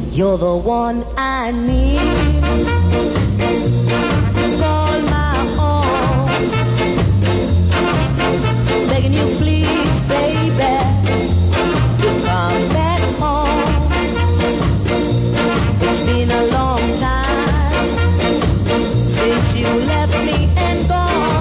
You're the one I need to call my own. Begging you please, baby, to come back home. It's been a long time since you left me and gone.